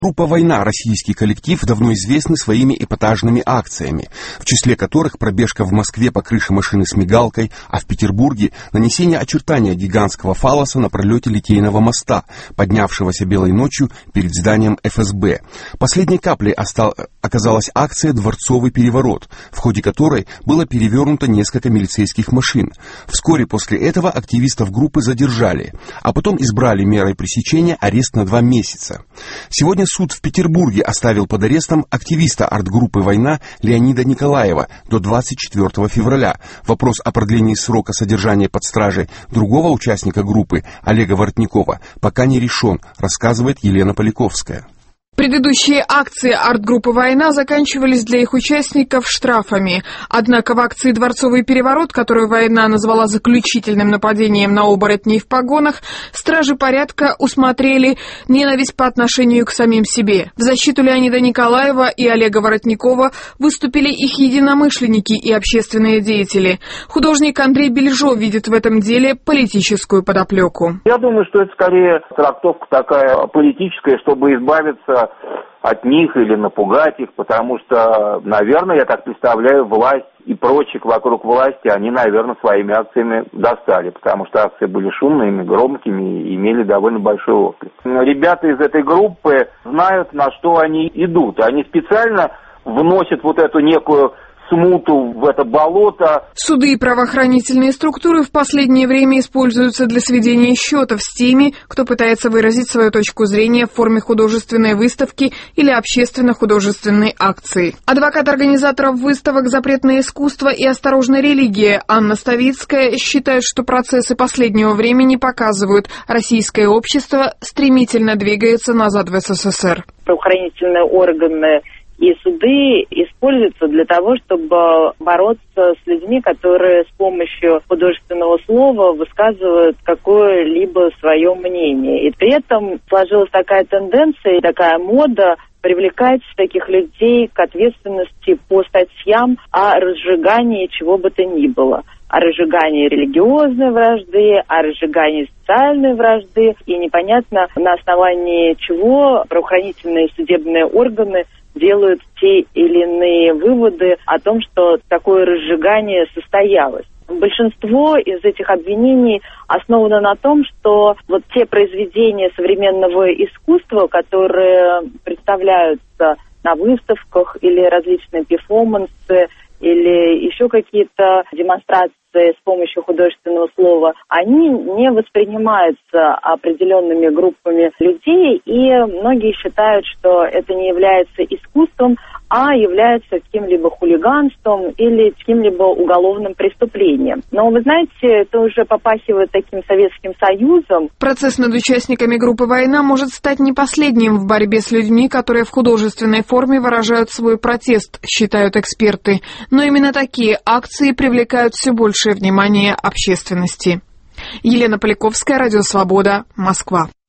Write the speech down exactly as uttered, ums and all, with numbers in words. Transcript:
Группа «Война» — российский коллектив, давно известный своими эпатажными акциями, в числе которых пробежка в Москве по крыше машины с мигалкой, а в Петербурге нанесение очертания гигантского фаллоса на пролете Литейного моста, поднявшегося белой ночью перед зданием эф эс бэ. Последней каплей остал... оказалась акция «Дворцовый переворот», в ходе которой было перевернуто несколько милицейских машин. Вскоре после этого активистов группы задержали, а потом избрали мерой пресечения арест на два месяца. Сегодня суд в Петербурге оставил под арестом активиста арт-группы «Война» Леонида Николаева до двадцать четвёртого февраля. Вопрос о продлении срока содержания под стражей другого участника группы, Олега Воротникова, пока не решен, рассказывает Елена Поляковская. Предыдущие акции арт-группы «Война» заканчивались для их участников штрафами. Однако в акции «Дворцовый переворот», которую «Война» назвала заключительным нападением на оборотней в погонах, стражи порядка усмотрели ненависть по отношению к самим себе. В защиту Леонида Николаева и Олега Воротникова выступили их единомышленники и общественные деятели. Художник Андрей Бельжо видит в этом деле политическую подоплеку. Я думаю, что это скорее трактовка такая политическая, чтобы избавиться от них или напугать их, потому что, наверное, я так представляю, власть и прочек вокруг власти, они, наверное, своими акциями достали, потому что акции были шумными, громкими и имели довольно большой отклик. Ребята из этой группы знают, на что они идут. Они специально вносят вот эту некую смуту в это болото. Суды и правоохранительные структуры в последнее время используются для сведения счетов с теми, кто пытается выразить свою точку зрения в форме художественной выставки или общественно-художественной акции. Адвокат организаторов выставок «Запретное искусство» и «Осторожная религия» Анна Ставицкая считает, что процессы последнего времени показывают, российское общество стремительно двигается назад в эс эс эс эр. Правоохранительные органы и суды используются для того, чтобы бороться с людьми, которые с помощью художественного слова высказывают какое-либо свое мнение. И при этом сложилась такая тенденция, такая мода привлекать таких людей к ответственности по статьям о разжигании чего бы то ни было. О разжигании религиозной вражды, о разжигании социальной вражды. И непонятно, на основании чего правоохранительные и судебные органы делают те или иные выводы о том, что такое разжигание состоялось. Большинство из этих обвинений основано на том, что вот те произведения современного искусства, которые представляются на выставках или различные перформансы, или еще какие-то демонстрации с помощью художественного слова, они не воспринимаются определенными группами людей, и многие считают, что это не является искусством, а является каким-либо хулиганством или каким-либо уголовным преступлением. Но, вы знаете, это уже попахивает таким Советским Союзом. Процесс над участниками группы «Война» может стать не последним в борьбе с людьми, которые в художественной форме выражают свой протест, считают эксперты. Но именно такие акции привлекают все большее внимание общественности. Елена Поляковская, Радио Свобода, Москва.